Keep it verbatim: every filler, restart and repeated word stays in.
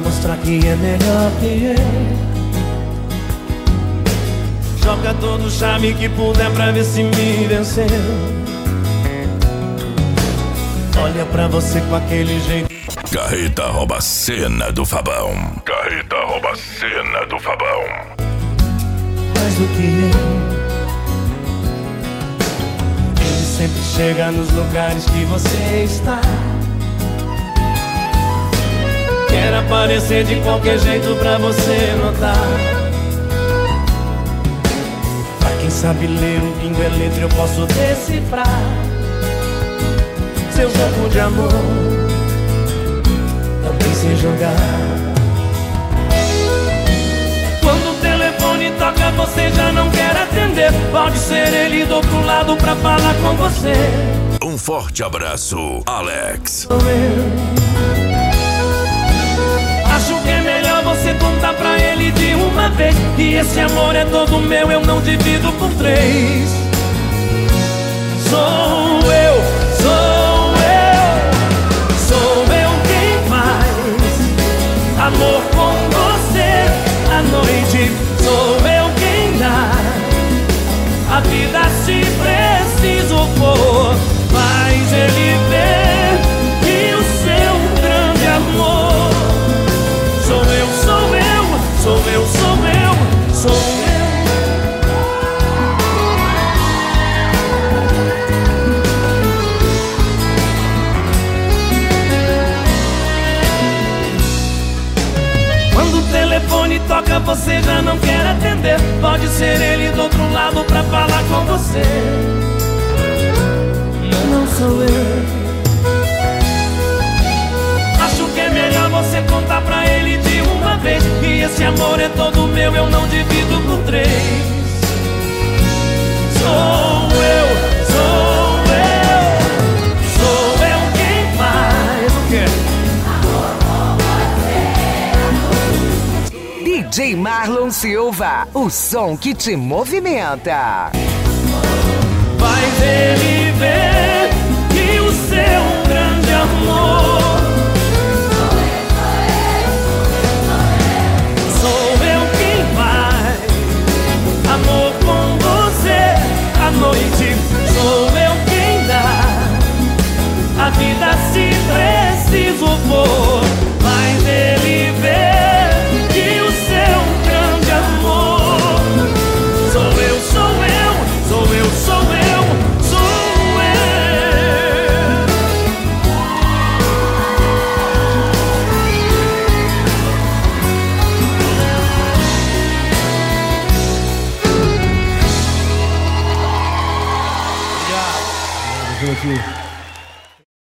mostrar que é melhor que eu. Joga todo o charme que puder pra ver se me venceu. Olha pra você com aquele jeito. Carreta rouba a cena do Fabão. Carreta rouba a cena do Fabão. Mais do que eu. Ele sempre chega nos lugares que você está. Quer aparecer de qualquer jeito pra você notar. Pra quem sabe ler um pingo é letra, eu posso decifrar seu jogo de amor, também sei jogar. Quando o telefone toca você já não quer atender. Pode ser ele do outro lado pra falar com você. Um forte abraço, Alex. Sou eu. Acho que é melhor você contar pra ele de uma vez que esse amor é todo meu, eu não divido por três. Sou eu, sou eu, sou eu quem faz amor com você à noite. Sou eu quem dá a vida se preciso for. Faz ele ver que o seu grande amor sou eu, sou eu, sou eu, sou eu, sou eu. Quando o telefone toca você já não quer atender. Pode ser ele do outro lado pra falar com você. Não sou eu. É melhor você contar pra ele de uma vez que esse amor é todo meu, eu não divido por três. Sou eu, sou eu, sou eu quem faz o quê? Amor com você. D J Marlon Silva, o som que te movimenta. Faz ele ver que o seu grande amor amor com você à noite. Sou eu quem dá a vida se preciso for. Faz ele ver que o seu grande amor sou eu, sou eu, sou eu, sou eu, sou Aqui.